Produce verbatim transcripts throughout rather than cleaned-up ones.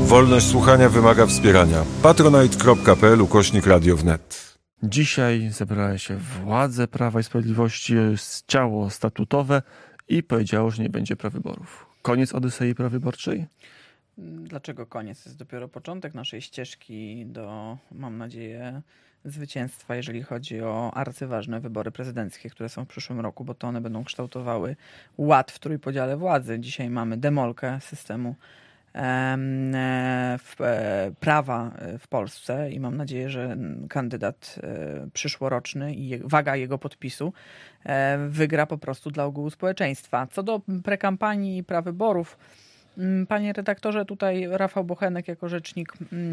Wolność słuchania wymaga wspierania. patronite kropka p l ukośnik radio wnet. Dzisiaj zebrały się władze Prawa i Sprawiedliwości, ciało statutowe i powiedziało, że nie będzie prawyborów. Koniec Odysei prawyborczej? Dlaczego koniec? To jest dopiero początek naszej ścieżki do, mam nadzieję, zwycięstwa, jeżeli chodzi o arcyważne wybory prezydenckie, które są w przyszłym roku, bo to one będą kształtowały ład w trójpodziale władzy. Dzisiaj mamy demolkę systemu w, prawa w Polsce i mam nadzieję, że kandydat przyszłoroczny i waga jego podpisu wygra po prostu dla ogółu społeczeństwa. Co do prekampanii i prawyborów, panie redaktorze, tutaj Rafał Bochenek jako rzecznik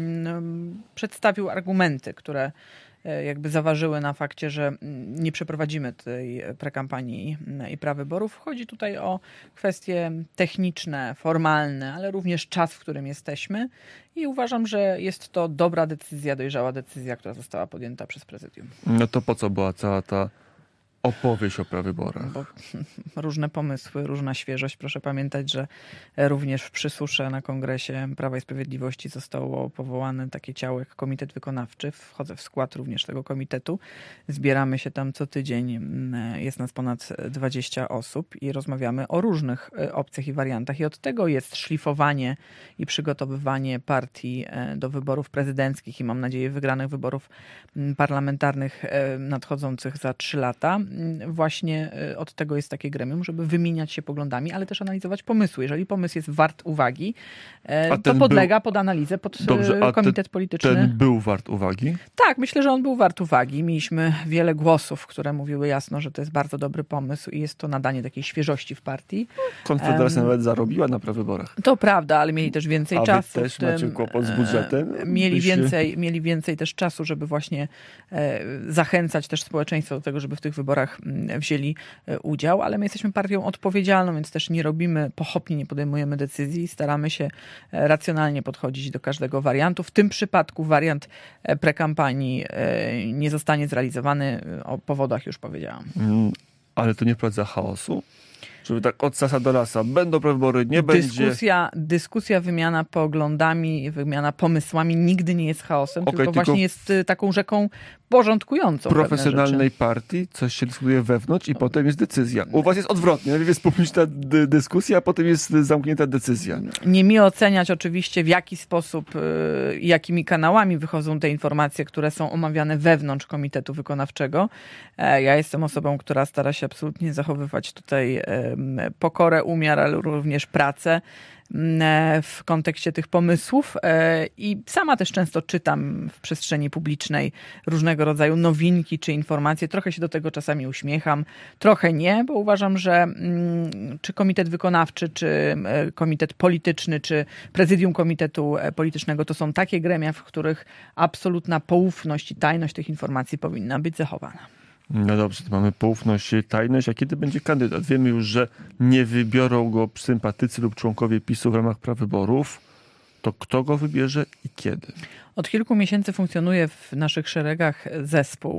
przedstawił argumenty, które jakby zaważyły na fakcie, że nie przeprowadzimy tej prekampanii i prawyborów. Chodzi tutaj o kwestie techniczne, formalne, ale również czas, w którym jesteśmy i uważam, że jest to dobra decyzja, dojrzała decyzja, która została podjęta przez prezydium. No to po co była cała ta opowieść o prawyborach? Bo różne pomysły, różna świeżość. Proszę pamiętać, że również w Przysusze na Kongresie Prawa i Sprawiedliwości zostało powołane takie ciało jak Komitet Wykonawczy. Wchodzę w skład również tego komitetu. Zbieramy się tam co tydzień. Jest nas ponad dwadzieścia osób i rozmawiamy o różnych opcjach i wariantach. I od tego jest szlifowanie i przygotowywanie partii do wyborów prezydenckich i mam nadzieję wygranych wyborów parlamentarnych nadchodzących za trzy lata. Właśnie od tego jest takie gremium, żeby wymieniać się poglądami, ale też analizować pomysły. Jeżeli pomysł jest wart uwagi, to podlega był... pod analizę, pod Dobrze, a komitet ten, polityczny. Ten był wart uwagi? Tak, myślę, że on był wart uwagi. Mieliśmy wiele głosów, które mówiły jasno, że to jest bardzo dobry pomysł i jest to nadanie takiej świeżości w partii. Konfederacja um, nawet zarobiła na prawyborach. To prawda, ale mieli też więcej a czasu. Wy też macie kłopot z budżetem? Mieli więcej, mieli więcej też czasu, żeby właśnie e, zachęcać też społeczeństwo do tego, żeby w tych wyborach wzięli udział, ale my jesteśmy partią odpowiedzialną, więc też nie robimy pochopnie, nie podejmujemy decyzji, staramy się racjonalnie podchodzić do każdego wariantu. W tym przypadku wariant prekampanii nie zostanie zrealizowany, o powodach już powiedziałam. Mm, ale to nie wprowadza chaosu? Żeby tak od sasa do lasa, będą wybory, nie dyskusja, będzie. Dyskusja, wymiana poglądami, wymiana pomysłami nigdy nie jest chaosem, okay, tylko, tylko właśnie jest taką rzeką porządkującą. W profesjonalnej partii coś się dyskutuje wewnątrz i no. potem jest decyzja. U was jest odwrotnie. Najpierw jest publiczna dy- dyskusja, a potem jest zamknięta decyzja. Nie mi oceniać oczywiście, w jaki sposób, y, jakimi kanałami wychodzą te informacje, które są omawiane wewnątrz Komitetu Wykonawczego. E, ja jestem osobą, która stara się absolutnie zachowywać tutaj e, pokorę, umiar, ale również pracę w kontekście tych pomysłów i sama też często czytam w przestrzeni publicznej różnego rodzaju nowinki czy informacje. Trochę się do tego czasami uśmiecham, trochę nie, bo uważam, że czy komitet wykonawczy, czy komitet polityczny, czy prezydium komitetu politycznego to są takie gremia, w których absolutna poufność i tajność tych informacji powinna być zachowana. No dobrze, to mamy poufność, tajność, a kiedy będzie kandydat? Wiemy już, że nie wybiorą go sympatycy lub członkowie PiSu w ramach prawyborów. To kto go wybierze i kiedy? Od kilku miesięcy funkcjonuje w naszych szeregach zespół,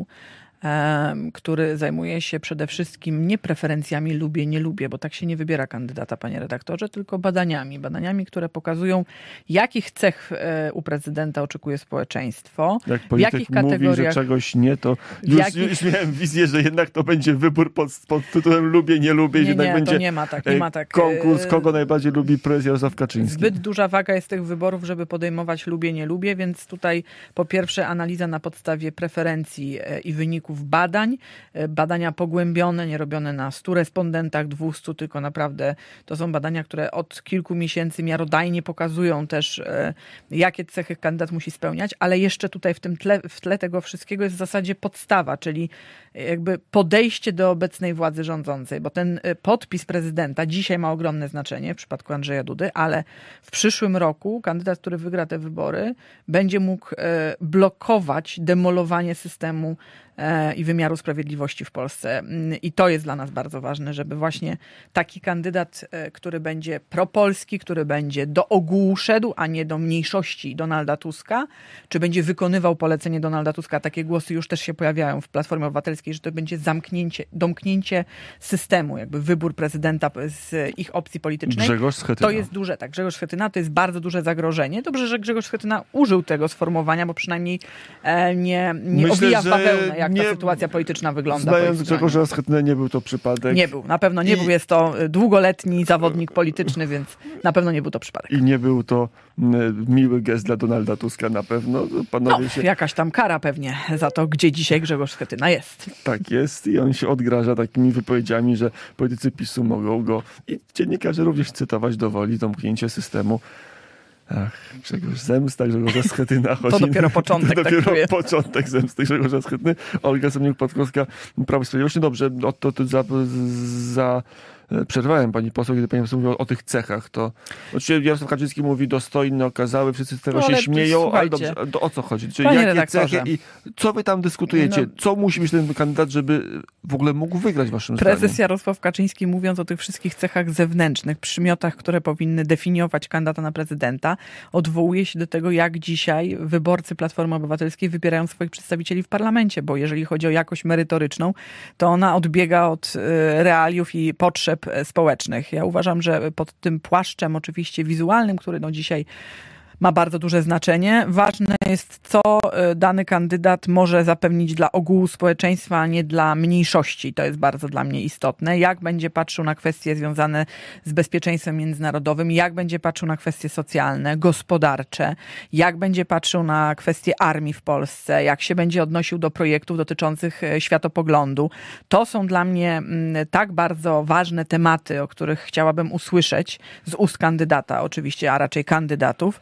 który zajmuje się przede wszystkim nie preferencjami lubię, nie lubię, bo tak się nie wybiera kandydata, panie redaktorze, tylko badaniami. Badaniami, które pokazują, jakich cech u prezydenta oczekuje społeczeństwo. Jak polityk w jakich mówi, kategoriach, że czegoś nie, to już, jakich... już miałem wizję, że jednak to będzie wybór pod, pod tytułem lubię, nie lubię. Nie, jednak nie, będzie to nie ma tak, nie ma tak. Konkurs, kogo najbardziej lubi prezes Jarosław Kaczyński. Zbyt duża waga jest tych wyborów, żeby podejmować lubię, nie lubię, więc tutaj po pierwsze analiza na podstawie preferencji i wyników badań, badania pogłębione, nie robione na stu respondentach, dwustu, tylko naprawdę to są badania, które od kilku miesięcy miarodajnie pokazują też, jakie cechy kandydat musi spełniać, ale jeszcze tutaj w tym tle, w tle tego wszystkiego jest w zasadzie podstawa, czyli jakby podejście do obecnej władzy rządzącej, bo ten podpis prezydenta dzisiaj ma ogromne znaczenie w przypadku Andrzeja Dudy, ale w przyszłym roku kandydat, który wygra te wybory, będzie mógł blokować demolowanie systemu i wymiaru sprawiedliwości w Polsce. I to jest dla nas bardzo ważne, żeby właśnie taki kandydat, który będzie propolski, który będzie do ogółu szedł, a nie do mniejszości Donalda Tuska, czy będzie wykonywał polecenie Donalda Tuska. Takie głosy już też się pojawiają w Platformie Obywatelskiej, że to będzie zamknięcie, domknięcie systemu, jakby wybór prezydenta z ich opcji politycznej. Grzegorz Schetyna. To jest duże, tak, Grzegorz Schetyna to jest bardzo duże zagrożenie. Dobrze, że Grzegorz Schetyna użył tego sformułowania, bo przynajmniej e, nie, nie Myślę, owija w że bawełnę, jak nie, ta sytuacja polityczna wygląda. Znając Grzegorza Schetynę, nie był to przypadek. Nie był, na pewno nie I... był. Jest to długoletni zawodnik polityczny, więc na pewno nie był to przypadek. I nie był to miły gest dla Donalda Tuska na pewno. Panowie no, się... jakaś tam kara pewnie za to, gdzie dzisiaj Grzegorz Schetyna jest. Tak jest i on się odgraża takimi wypowiedziami, że politycy PiSu mogą go i dziennikarze również cytować do woli domknięcie systemu. Ach, Grzegorz, zemsta Grzegorza Schetyna chodzi. To dopiero początek. To dopiero tak początek zemsty Grzegorza Schetyny. Olga Semeniuk-Patkowska, Prawo i Sprawiedliwość. No dobrze, o, to, to za, za przerwałem pani poseł, kiedy pani poseł mówiła o, o tych cechach. To oczywiście Jarosław Kaczyński mówi dostojny, okazały, wszyscy z tego no, się śmieją, słuchajcie. ale dobrze, to o co chodzi? Czyli Panie jakie redaktorze. cechy i co wy tam dyskutujecie? No, co musi być ten kandydat, żeby w ogóle mógł wygrać waszym zdaniem? Prezes Jarosław Kaczyński, mówiąc o tych wszystkich cechach zewnętrznych, przymiotach, które powinny definiować kandydata na prezydenta, odwołuje się do tego, jak dzisiaj wyborcy Platformy Obywatelskiej wybierają swoich przedstawicieli w parlamencie, bo jeżeli chodzi o jakość merytoryczną, to ona odbiega od realiów i potrzeb społecznych. Ja uważam, że pod tym płaszczem oczywiście wizualnym, który no dzisiaj ma bardzo duże znaczenie. Ważne jest, co dany kandydat może zapewnić dla ogółu społeczeństwa, a nie dla mniejszości. To jest bardzo dla mnie istotne. Jak będzie patrzył na kwestie związane z bezpieczeństwem międzynarodowym, jak będzie patrzył na kwestie socjalne, gospodarcze, jak będzie patrzył na kwestie armii w Polsce, jak się będzie odnosił do projektów dotyczących światopoglądu. To są dla mnie tak bardzo ważne tematy, o których chciałabym usłyszeć z ust kandydata oczywiście, a raczej kandydatów.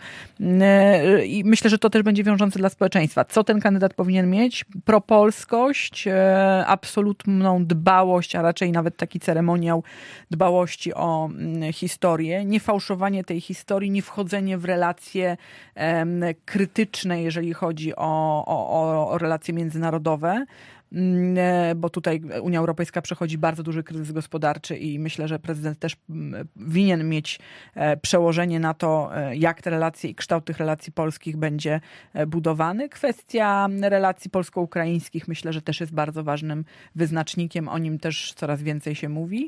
I myślę, że to też będzie wiążące dla społeczeństwa. Co ten kandydat powinien mieć? Propolskość, absolutną dbałość, a raczej nawet taki ceremoniał dbałości o historię, nie fałszowanie tej historii, nie wchodzenie w relacje krytyczne, jeżeli chodzi o, o, o relacje międzynarodowe, bo tutaj Unia Europejska przechodzi bardzo duży kryzys gospodarczy i myślę, że prezydent też winien mieć przełożenie na to, jak te relacje i kształt tych relacji polskich będzie budowany. Kwestia relacji polsko-ukraińskich myślę, że też jest bardzo ważnym wyznacznikiem. O nim też coraz więcej się mówi.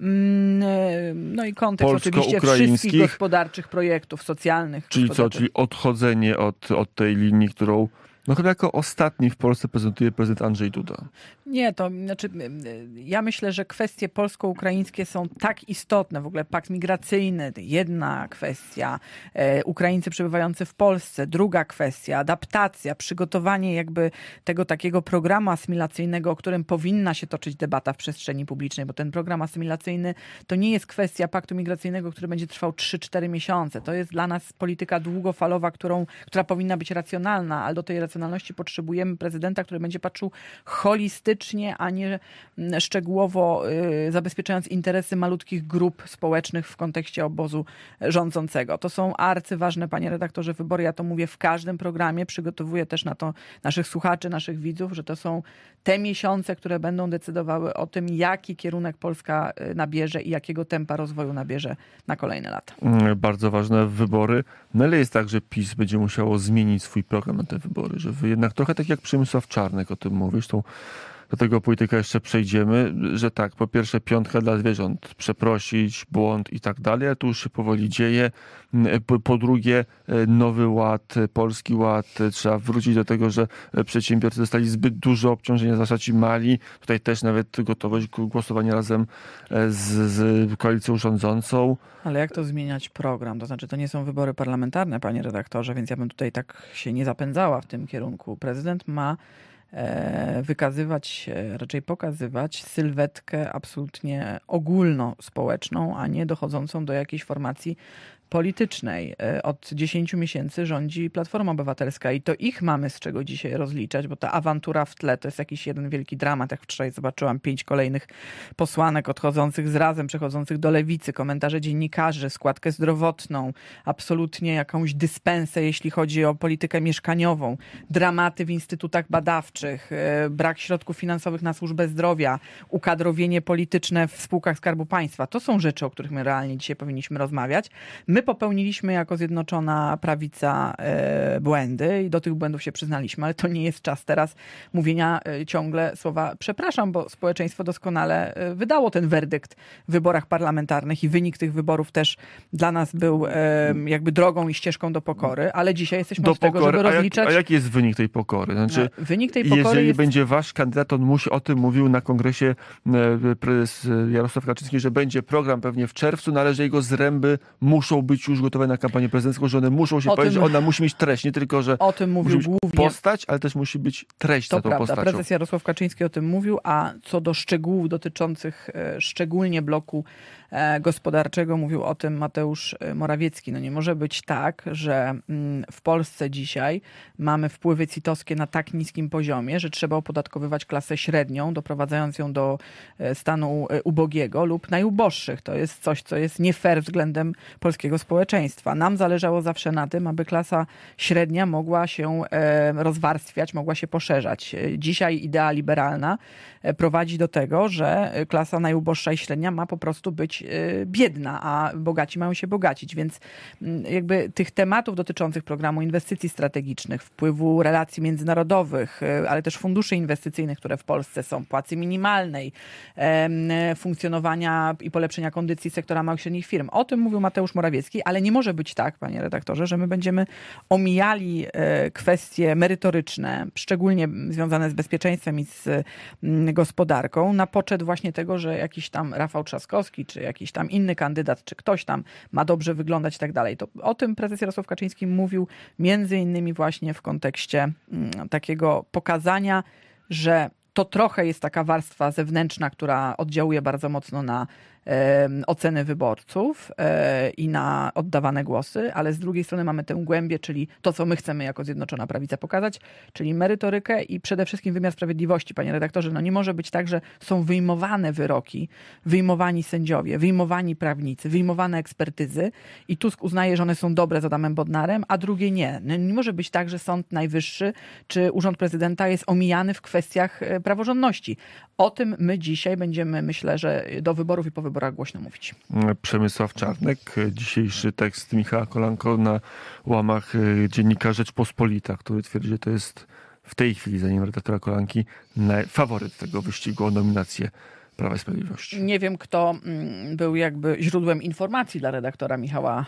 No i kontekst oczywiście wszystkich gospodarczych projektów socjalnych. Czyli co? Czyli odchodzenie od, od tej linii, którą no chyba jako ostatni w Polsce prezentuje prezydent Andrzej Duda. Nie, to znaczy ja myślę, że kwestie polsko-ukraińskie są tak istotne, w ogóle pakt migracyjny, jedna kwestia, e, Ukraińcy przebywający w Polsce, druga kwestia, adaptacja, przygotowanie jakby tego takiego programu asymilacyjnego, o którym powinna się toczyć debata w przestrzeni publicznej, bo ten program asymilacyjny to nie jest kwestia paktu migracyjnego, który będzie trwał trzy cztery miesiące. To jest dla nas polityka długofalowa, którą, która powinna być racjonalna, ale do tej racjonalności potrzebujemy prezydenta, który będzie patrzył holistycznie, a nie szczegółowo zabezpieczając interesy malutkich grup społecznych w kontekście obozu rządzącego. To są arcyważne, panie redaktorze, wybory. Ja to mówię w każdym programie. Przygotowuję też na to naszych słuchaczy, naszych widzów, że to są te miesiące, które będą decydowały o tym, jaki kierunek Polska nabierze i jakiego tempa rozwoju nabierze na kolejne lata. Bardzo ważne wybory. No ale jest tak, że PiS będzie musiało zmienić swój program na te wybory, że wy jednak trochę tak jak Przemysław Czarnek o tym mówisz, tą do tego polityka jeszcze przejdziemy, że tak, po pierwsze piątka dla zwierząt, przeprosić, błąd i tak dalej, a tu już się powoli dzieje. Po, po drugie nowy ład, polski ład, trzeba wrócić do tego, że przedsiębiorcy dostali zbyt duże obciążenia, zwłaszcza ci mali. Tutaj też nawet gotowość głosowania razem z, z koalicją rządzącą. Ale jak to zmieniać program? To znaczy, to nie są wybory parlamentarne, panie redaktorze, więc ja bym tutaj tak się nie zapędzała w tym kierunku. Prezydent ma wykazywać, raczej pokazywać sylwetkę absolutnie ogólnospołeczną, a nie dochodzącą do jakiejś formacji politycznej. Od dziesięciu miesięcy rządzi Platforma Obywatelska i to ich mamy z czego dzisiaj rozliczać, bo ta awantura w tle to jest jakiś jeden wielki dramat. Jak wczoraj zobaczyłam pięć kolejnych posłanek odchodzących z Razem, przechodzących do Lewicy, komentarze dziennikarzy, składkę zdrowotną, absolutnie jakąś dyspensę, jeśli chodzi o politykę mieszkaniową, dramaty w instytutach badawczych, brak środków finansowych na służbę zdrowia, ukadrowienie polityczne w spółkach Skarbu Państwa. To są rzeczy, o których my realnie dzisiaj powinniśmy rozmawiać. My popełniliśmy jako Zjednoczona Prawica e, błędy i do tych błędów się przyznaliśmy, ale to nie jest czas teraz mówienia e, ciągle słowa przepraszam, bo społeczeństwo doskonale e, wydało ten werdykt w wyborach parlamentarnych i wynik tych wyborów też dla nas był e, jakby drogą i ścieżką do pokory, ale dzisiaj jesteśmy do od tego, pokory. żeby a rozliczać... Jak, a jaki jest wynik tej pokory? Znaczy, no, wynik tej pokory jeżeli jest... będzie wasz kandydat, on musi, o tym mówił na kongresie e, prezes Jarosław Kaczyński, że będzie program pewnie w czerwcu, no ale że jego zręby muszą być już gotowe na kampanię prezydencką, że one muszą się O powiedzieć, tym- ona musi mieć treść, nie tylko, że O tym musi mówił być głównie... postać, ale też musi być treść To za tą prawda, postacią. prezes Jarosław Kaczyński o tym mówił, a co do szczegółów dotyczących e, szczególnie bloku e, gospodarczego mówił o tym Mateusz Morawiecki. No nie może być tak, że mm, w Polsce dzisiaj mamy wpływy citowskie na tak niskim poziomie, że trzeba opodatkowywać klasę średnią, doprowadzając ją do e, stanu e, ubogiego lub najuboższych. To jest coś, co jest nie fair względem polskiego społeczeństwa. Nam zależało zawsze na tym, aby klasa średnia mogła się e, rozwarstwiać, mogła się poszerzać. Dzisiaj idea liberalna prowadzi do tego, że klasa najuboższa i średnia ma po prostu być biedna, a bogaci mają się bogacić. Więc jakby tych tematów dotyczących programu inwestycji strategicznych, wpływu relacji międzynarodowych, ale też funduszy inwestycyjnych, które w Polsce są, płacy minimalnej, funkcjonowania i polepszenia kondycji sektora małych i średnich firm. O tym mówił Mateusz Morawiecki, ale nie może być tak, panie redaktorze, że my będziemy omijali kwestie merytoryczne, szczególnie związane z bezpieczeństwem i z gospodarką, na poczet właśnie tego, że jakiś tam Rafał Trzaskowski, czy jakiś tam inny kandydat, czy ktoś tam ma dobrze wyglądać i tak dalej. To o tym prezes Jarosław Kaczyński mówił między innymi właśnie w kontekście takiego pokazania, że to trochę jest taka warstwa zewnętrzna, która oddziałuje bardzo mocno na e, oceny wyborców e, i na oddawane głosy, ale z drugiej strony mamy tę głębię, czyli to, co my chcemy jako Zjednoczona Prawica pokazać, czyli merytorykę i przede wszystkim wymiar sprawiedliwości. Panie redaktorze, no nie może być tak, że są wyjmowane wyroki, wyjmowani sędziowie, wyjmowani prawnicy, wyjmowane ekspertyzy i Tusk uznaje, że one są dobre z Adamem Bodnarem, a drugie nie. No nie może być tak, że Sąd Najwyższy czy Urząd Prezydenta jest omijany w kwestiach praworządności. O tym my dzisiaj będziemy, myślę, że do wyborów i po wyborach głośno mówić. Przemysław Czarnek, dzisiejszy tekst Michała Kolanko na łamach dziennika Rzeczpospolita, który twierdzi, że to jest w tej chwili, zanim redaktora Kolanki, faworyt tego wyścigu o nominację Prawa i Sprawiedliwości. Nie wiem, kto był jakby źródłem informacji dla redaktora Michała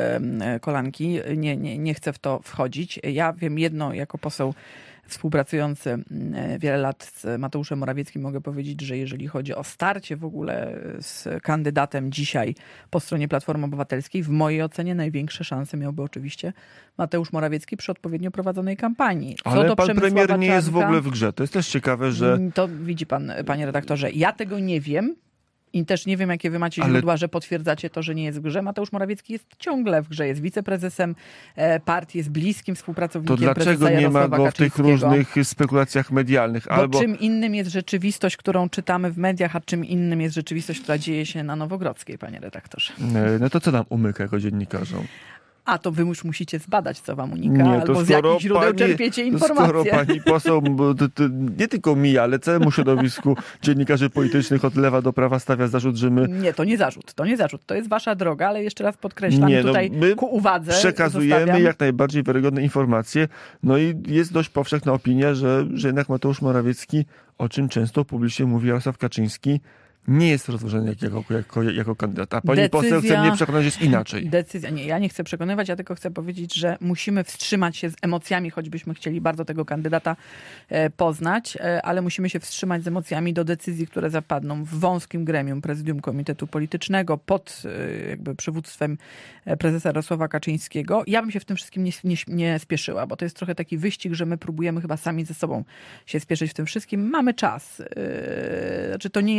Kolanki. Nie, nie, nie chcę w to wchodzić. Ja wiem jedno, jako poseł współpracujący wiele lat z Mateuszem Morawieckim, mogę powiedzieć, że jeżeli chodzi o starcie w ogóle z kandydatem dzisiaj po stronie Platformy Obywatelskiej, w mojej ocenie największe szanse miałby oczywiście Mateusz Morawiecki przy odpowiednio prowadzonej kampanii. Co Ale do pan Przemysława premier nie Czarnka, jest w ogóle w grze. To jest też ciekawe, że... To widzi pan, panie redaktorze, ja tego nie wiem. I też nie wiem, jakie wy macie Ale... źródła, że potwierdzacie to, że nie jest w grze. Mateusz Morawiecki jest ciągle w grze. Jest wiceprezesem partii, jest bliskim współpracownikiem prezesa Jarosława prezesa Kaczyńskiego. To dlaczego nie ma go w tych różnych spekulacjach medialnych? Bo Albo... czym innym jest rzeczywistość, którą czytamy w mediach, a czym innym jest rzeczywistość, która dzieje się na Nowogrodzkiej, panie redaktorze. No to co nam umyka jako dziennikarzom? A to wy już musicie zbadać, co wam unika, nie, albo z jakich źródeł pani, czerpiecie informacje. Skoro pani poseł to, to nie tylko mi, ale całemu środowisku dziennikarzy politycznych od lewa do prawa stawia zarzut, że my... Nie, to nie zarzut, to nie zarzut. To jest wasza droga, ale jeszcze raz podkreślam nie, no, tutaj my ku uwadze przekazujemy zostawiam. jak najbardziej wiarygodne informacje. No i jest dość powszechna opinia, że, że jednak Mateusz Morawiecki, o czym często publicznie mówi Jarosław Kaczyński, nie jest rozważany jako, jako, jako kandydat. A pani Decyzja, poseł chce mnie przekonać, że jest inaczej. Decyzja, nie, ja nie chcę przekonywać, ja tylko chcę powiedzieć, że musimy wstrzymać się z emocjami, choćbyśmy chcieli bardzo tego kandydata e, poznać, e, ale musimy się wstrzymać z emocjami do decyzji, które zapadną w wąskim gremium Prezydium Komitetu Politycznego pod e, jakby przywództwem prezesa Jarosława Kaczyńskiego. Ja bym się w tym wszystkim nie, nie, nie spieszyła, bo to jest trochę taki wyścig, że my próbujemy chyba sami ze sobą się spieszyć w tym wszystkim. Mamy czas. E, znaczy to nie jest też tak,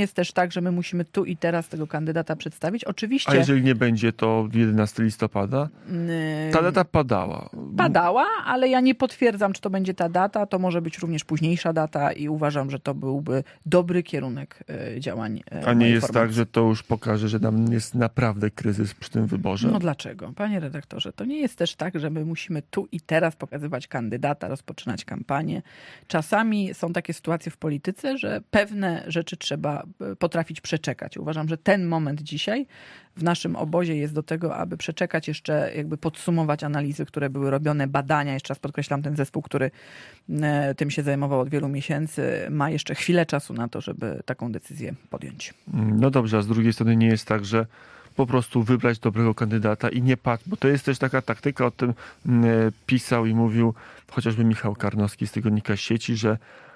tak, że my musimy tu i teraz tego kandydata przedstawić. Oczywiście... A jeżeli nie będzie to jedenastego listopada? Ta data padała. Padała, ale ja nie potwierdzam, czy to będzie ta data. To może być również późniejsza data i uważam, że to byłby dobry kierunek działań. A nie jest tak, że to już pokaże, że nam jest naprawdę kryzys przy tym wyborze? No dlaczego? Panie redaktorze, to nie jest też tak, że my musimy tu i teraz pokazywać kandydata, rozpoczynać kampanię. Czasami są takie sytuacje w polityce, że pewne rzeczy trzeba potrafić przeczekać. Uważam, że ten moment dzisiaj w naszym obozie jest do tego, aby przeczekać jeszcze, jakby podsumować analizy, które były robione, badania. Jeszcze raz podkreślam, ten zespół, który tym się zajmował od wielu miesięcy, ma jeszcze chwilę czasu na to, żeby taką decyzję podjąć. No dobrze, a z drugiej strony nie jest tak, że po prostu wybrać dobrego kandydata i nie patrz, bo to jest też taka taktyka, o tym pisał i mówił chociażby Michał Karnowski z tygodnika Sieci, że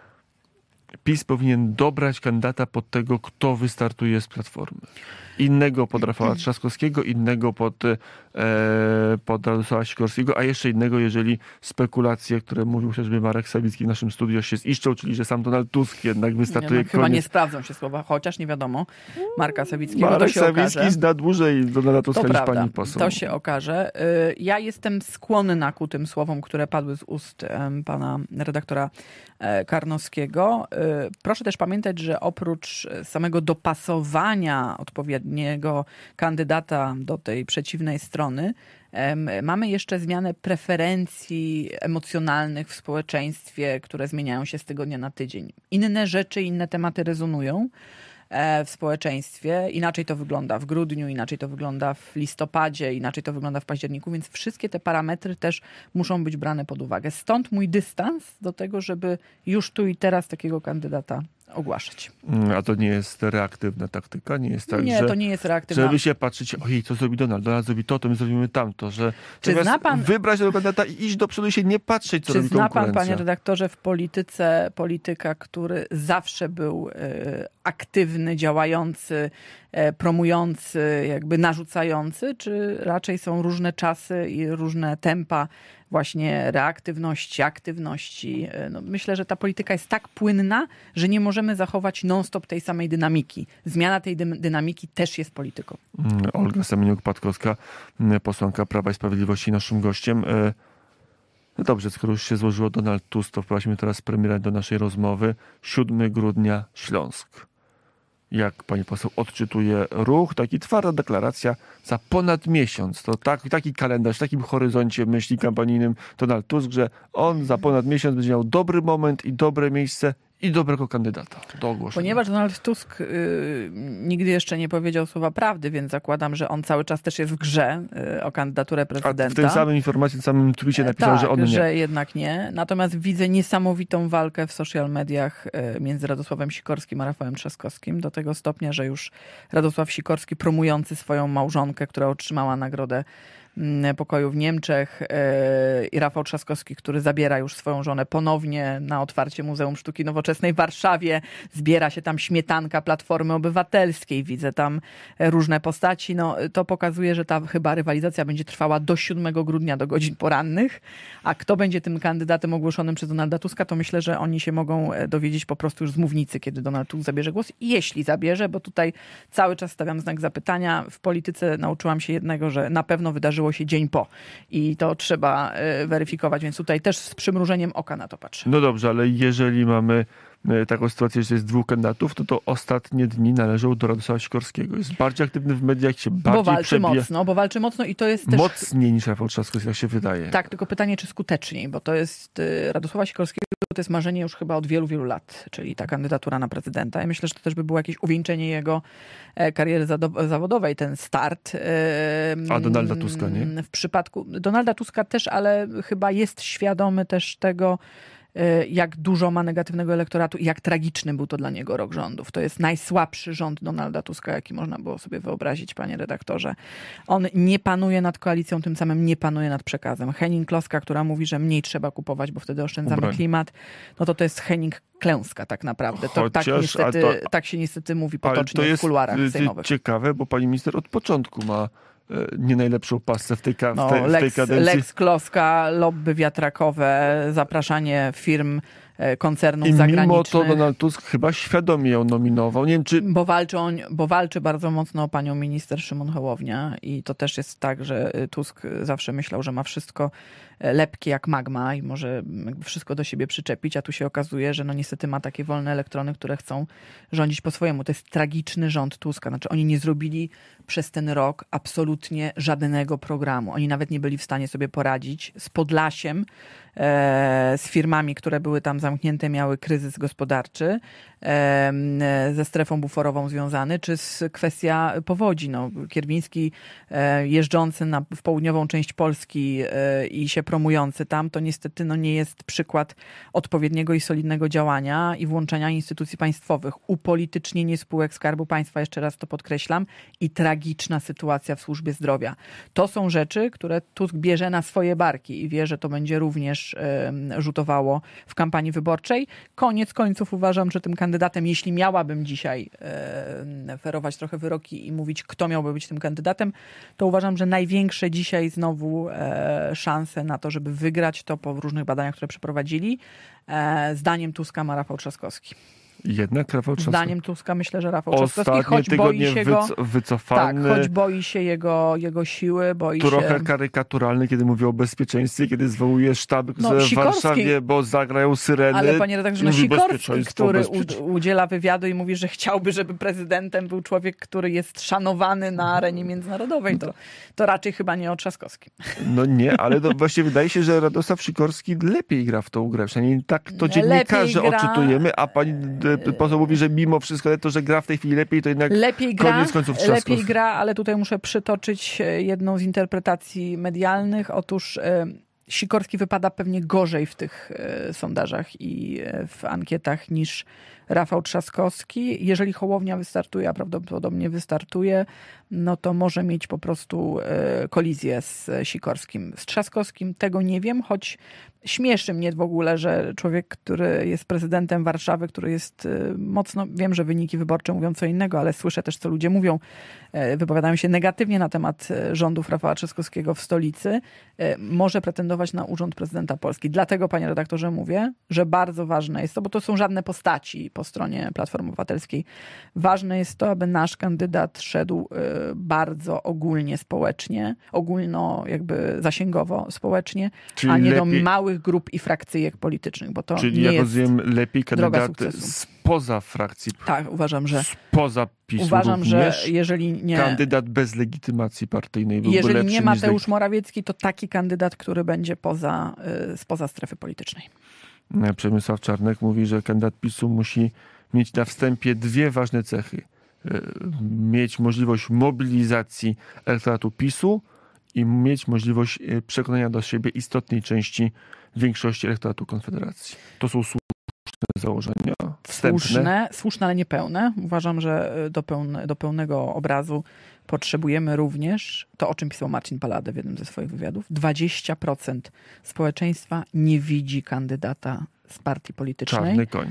PiS powinien dobrać kandydata pod tego, kto wystartuje z Platformy. Innego pod Rafała Trzaskowskiego, innego pod, e, pod Radosława Sikorskiego, a jeszcze innego, jeżeli spekulacje, które mówił chociażby Marek Sawicki w naszym studiu, się ziszczą, czyli że sam Donald Tusk jednak wystartuje. Nie, no, chyba nie sprawdzą się słowa, chociaż nie wiadomo. Marka Sawickiego Marek to się Sawicki okaże. zna dłużej Donalda Tuska To niż prawda, pani poseł. to się okaże. Ja jestem skłonna ku tym słowom, które padły z ust pana redaktora Karnowskiego. Proszę też pamiętać, że oprócz samego dopasowania odpowiedniego kandydata do tej przeciwnej strony, mamy jeszcze zmianę preferencji emocjonalnych w społeczeństwie, które zmieniają się z tygodnia na tydzień. Inne rzeczy, inne tematy rezonują w społeczeństwie. Inaczej to wygląda w grudniu, inaczej to wygląda w listopadzie, inaczej to wygląda w październiku, więc wszystkie te parametry też muszą być brane pod uwagę. Stąd mój dystans do tego, żeby już tu i teraz takiego kandydata ogłaszać. A to nie jest reaktywna taktyka? Nie jest tak, nie, że, to nie jest reaktywna. Żeby się patrzeć, ojej, co zrobi Donald? Donald zrobi to, to my zrobimy tamto. Że Czy zna pan, wybrać tego kandydata i iść do przodu i się nie patrzeć, co czy robi zna konkurencja. pan, panie redaktorze, w polityce polityka, który zawsze był y, aktywny, działający, y, promujący, jakby narzucający, czy raczej są różne czasy i różne tempa właśnie reaktywności, aktywności. No, myślę, że ta polityka jest tak płynna, że nie możemy zachować non-stop tej samej dynamiki. Zmiana tej dy- dynamiki też jest polityką. Olga Semeniuk-Patkowska, posłanka Prawa i Sprawiedliwości, naszym gościem. No dobrze, skoro już się złożyło Donald Tusk, to wprowadzimy teraz premierę do naszej rozmowy. siódmego grudnia Śląsk. Jak pani poseł odczytuje ruch, taki twarda deklaracja za ponad miesiąc. To tak, taki kalendarz, w takim horyzoncie myśli kampanijnym Donald Tusk, że on za ponad miesiąc będzie miał dobry moment i dobre miejsce i dobrego kandydata do ogłoszenia. Ponieważ Donald Tusk y, nigdy jeszcze nie powiedział słowa prawdy, więc zakładam, że on cały czas też jest w grze y, o kandydaturę prezydenta. A w tej samej informacji, w samym tweetie napisał, tak, że on nie. że jednak nie. Natomiast widzę niesamowitą walkę w social mediach y, między Radosławem Sikorskim a Rafałem Trzaskowskim. Do tego stopnia, że już Radosław Sikorski promujący swoją małżonkę, która otrzymała nagrodę pokoju w Niemczech i Rafał Trzaskowski, który zabiera już swoją żonę ponownie na otwarcie Muzeum Sztuki Nowoczesnej w Warszawie. Zbiera się tam śmietanka Platformy Obywatelskiej. Widzę tam różne postaci. No, to pokazuje, że ta chyba rywalizacja będzie trwała do siódmego grudnia, do godzin porannych. A kto będzie tym kandydatem ogłoszonym przez Donalda Tuska, to myślę, że oni się mogą dowiedzieć po prostu już z mównicy, kiedy Donald Tusk zabierze głos. I jeśli zabierze, bo tutaj cały czas stawiam znak zapytania. W polityce nauczyłam się jednego, że na pewno wydarzyło się dzień po. I to trzeba weryfikować, więc tutaj też z przymrużeniem oka na to patrzę. No dobrze, ale jeżeli mamy taką sytuację, że jest dwóch kandydatów, to to ostatnie dni należą do Radosława Sikorskiego. Jest bardziej aktywny w mediach, się bardziej Bo walczy przebija. mocno, bo walczy mocno i to jest też... Mocniej niż Rafał Trzaskowski, jak się wydaje. Tak, tylko pytanie, czy skuteczniej, bo to jest Radosława Sikorskiego, to jest marzenie już chyba od wielu, wielu lat, czyli ta kandydatura na prezydenta. Ja myślę, że to też by było jakieś uwieńczenie jego kariery zawodowej, ten start. A Donalda Tuska, nie? W przypadku Donalda Tuska też, ale chyba jest świadomy też tego, jak dużo ma negatywnego elektoratu i jak tragiczny był to dla niego rok rządów. To jest najsłabszy rząd Donalda Tuska, jaki można było sobie wyobrazić, panie redaktorze. On nie panuje nad koalicją, tym samym nie panuje nad przekazem. Henning Kloska, która mówi, że mniej trzeba kupować, bo wtedy oszczędzamy Broń. klimat, no to to jest Henning klęska tak naprawdę. To, Chociaż, tak, niestety, to, tak się niestety mówi ale potocznie to jest w kuluarach sejmowych. Ciekawe, bo pani minister od początku ma nie najlepszą pasę w tej, ka- w tej, no, w tej Lex, kadencji. Lex Kloska, lobby wiatrakowe, zapraszanie firm koncernów I zagranicznych. mimo to Donald Tusk chyba świadomie ją nominował. Nie wiem, czy... Bo walczy, on, bo walczy bardzo mocno o panią minister Szymon Hołownia i to też jest tak, że Tusk zawsze myślał, że ma wszystko lepkie jak magma i może jakby wszystko do siebie przyczepić, a tu się okazuje, że no niestety ma takie wolne elektrony, które chcą rządzić po swojemu. To jest tragiczny rząd Tuska. Znaczy oni nie zrobili przez ten rok absolutnie żadnego programu. Oni nawet nie byli w stanie sobie poradzić z Podlasiem, e, z firmami, które były tam zamknięte, miały kryzys gospodarczy, e, ze strefą buforową związany, czy z kwestia powodzi. No, Kierwiński e, jeżdżący na, w południową część Polski e, i się promujący tam, to niestety no, nie jest przykład odpowiedniego i solidnego działania i włączenia instytucji państwowych. Upolitycznienie spółek Skarbu Państwa, jeszcze raz to podkreślam, i tragiczna sytuacja w służbie zdrowia. To są rzeczy, które Tusk bierze na swoje barki i wie, że to będzie również e, rzutowało w kampanii wyborczej. Koniec końców uważam, że tym kandydatem, jeśli miałabym dzisiaj e, ferować trochę wyroki i mówić, kto miałby być tym kandydatem, to uważam, że największe dzisiaj znowu e, szanse na to, żeby wygrać to po różnych badaniach, które przeprowadzili, e, zdaniem Tuska ma Rafał Trzaskowski. Jednak Rafał Trzaskowski. Zdaniem Tuska myślę, że Rafał Trzaskowski, Ostatnie choć boi tygodnie się go... wyco- wycofany. Tak, choć boi się jego, jego siły, boi Trochę się... karykaturalny, kiedy mówi o bezpieczeństwie, kiedy zwołuje sztab No, w Sikorski- Warszawie, bo zagrają syreny. Ale panie redaktorze, no Mówi Sikorski, bezpieczeństwo, który bezpiecz- u, udziela wywiadu i mówi, że chciałby, żeby prezydentem był człowiek, który jest szanowany na arenie międzynarodowej, to, to raczej chyba nie o Trzaskowskim. No nie, ale to właśnie wydaje się, że Radosław Sikorski lepiej gra w tą grę. Przynajmniej tak to dziennikarze Lepiej gra- odczytujemy, a pani e, poseł mówi, że mimo wszystko to, że gra w tej chwili lepiej, to jednak Lepiej gra, koniec końców Trzaskowski. lepiej gra, ale tutaj muszę przytoczyć jedną z interpretacji medialnych. Otóż e, Sikorski wypada pewnie gorzej w tych e, sondażach i e, w ankietach niż Rafał Trzaskowski. Jeżeli Hołownia wystartuje, a prawdopodobnie wystartuje, no to może mieć po prostu e, kolizję z Sikorskim. Z Trzaskowskim tego nie wiem, choć śmieszy mnie w ogóle, że człowiek, który jest prezydentem Warszawy, który jest e, mocno, wiem, że wyniki wyborcze mówią co innego, ale słyszę też, co ludzie mówią, e, wypowiadają się negatywnie na temat rządów Rafała Trzaskowskiego w stolicy, e, może pretendować na urząd prezydenta Polski. Dlatego, panie redaktorze, mówię, że bardzo ważne jest to, bo to są żadne postaci po stronie Platformy Obywatelskiej. Ważne jest to, aby nasz kandydat szedł bardzo ogólnie społecznie, ogólno jakby zasięgowo społecznie, Czyli a nie lepiej... do małych grup i frakcyjek politycznych, bo to Czyli nie jak jest rozumiem, lepiej droga kandydat sukcesu. spoza frakcji. Tak, uważam, że Spoza PiSu uważam, również. że jeżeli nie Kandydat bez legitymacji partyjnej byłby jeżeli lepszy nie niż Mateusz leg- Morawiecki, to taki kandydat, który będzie poza, spoza strefy politycznej. Przemysław Czarnek mówi, że kandydat PiSu musi mieć na wstępie dwie ważne cechy. Mieć możliwość mobilizacji elektoratu PiSu i mieć możliwość przekonania do siebie istotnej części większości elektoratu Konfederacji. To są słuszne założenia. Wstępne. Słuszne, słuszne, ale niepełne. Uważam, że do, pełne, do pełnego obrazu potrzebujemy również to, o czym pisał Marcin Palade w jednym ze swoich wywiadów. dwadzieścia procent społeczeństwa nie widzi kandydata z partii politycznej. Czarny koń.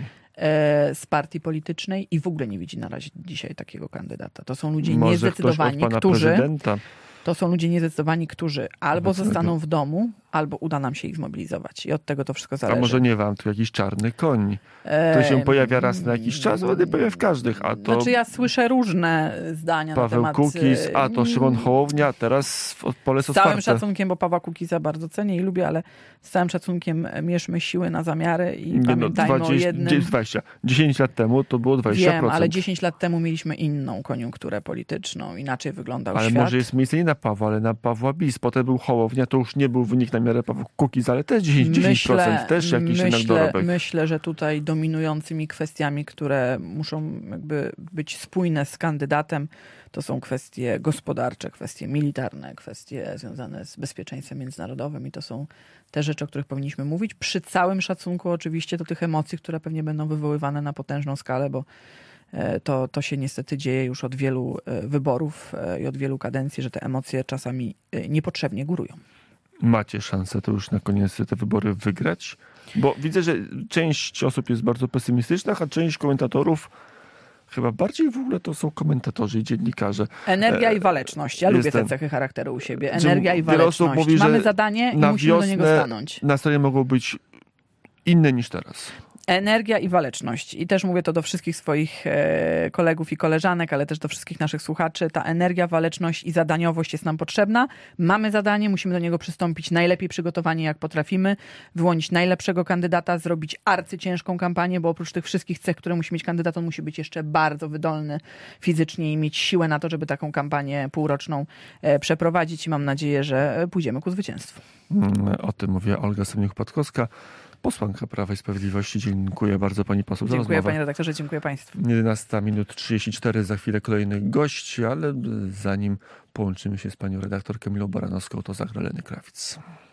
Z partii politycznej i w ogóle nie widzi na razie dzisiaj takiego kandydata. To są ludzie Może niezdecydowani, ktoś od pana którzy prezydenta. To są ludzie niezdecydowani, którzy albo Obecnego. zostaną w domu, albo uda nam się ich zmobilizować. I od tego to wszystko zależy. A może nie wam, to jakiś czarny koń. To się pojawia raz na jakiś czas, ale nie pojawia w każdych. A to Znaczy ja słyszę różne zdania Paweł na temat... Kukiz, a to Szymon Hołownia, teraz pole jest Z całym otwarte. szacunkiem, bo Pawła Kukiza bardzo cenię i lubię, ale z całym szacunkiem mierzmy siły na zamiary i Nie, pamiętajmy no, o dwadzieścia, jednym... dwadzieścia. dziesięć lat temu to było dwadzieścia procent. Wiem, ale dziesięć lat temu mieliśmy inną koniunkturę polityczną. Inaczej wyglądał ale świat. może jest miejsce nie na Pawła, ale na Pawła Bis. Potem był Hołownia, to już nie był wynik na miarę Pawła Kukiz, ale też dziesięć procent, Myślę, też jakiś jednak myślę, dorobek. myślę, że tutaj dominującymi kwestiami, które muszą jakby być spójne z kandydatem, to są kwestie gospodarcze, kwestie militarne, kwestie związane z bezpieczeństwem międzynarodowym i to są te rzeczy, o których powinniśmy mówić. Przy całym szacunku oczywiście do tych emocji, które pewnie będą wywoływane na potężną skalę, bo to, to się niestety dzieje już od wielu wyborów i od wielu kadencji, że te emocje czasami niepotrzebnie górują. Macie szansę to już na koniec te wybory wygrać? Bo widzę, że część osób jest bardzo pesymistyczna, a część komentatorów chyba bardziej w ogóle to są komentatorzy i dziennikarze. Energia i waleczność. Ja lubię te Jestem. cechy charakteru u siebie. Energia i Wiele osób waleczność. mówi, że Mamy zadanie i na musimy do niego wiosnę stanąć. nastroje mogą być inne niż teraz. Energia i waleczność. I też mówię to do wszystkich swoich e, kolegów i koleżanek, ale też do wszystkich naszych słuchaczy. Ta energia, waleczność i zadaniowość jest nam potrzebna. Mamy zadanie, musimy do niego przystąpić najlepiej przygotowani, jak potrafimy, wyłonić najlepszego kandydata, zrobić arcyciężką kampanię, bo oprócz tych wszystkich cech, które musi mieć kandydat, on musi być jeszcze bardzo wydolny fizycznie i mieć siłę na to, żeby taką kampanię półroczną e, przeprowadzić i mam nadzieję, że pójdziemy ku zwycięstwu. O tym mówiła Olga Semeniuk-Patkowska, posłanka Prawa i Sprawiedliwości. Dziękuję bardzo pani poseł za Dziękuję rozmowę. panie redaktorze, dziękuję państwu. jedenasta minut trzydzieści cztery, za chwilę kolejny gość, ale zanim połączymy się z panią redaktor Kamilą Baranowską, to zagra Lenny Kravitz.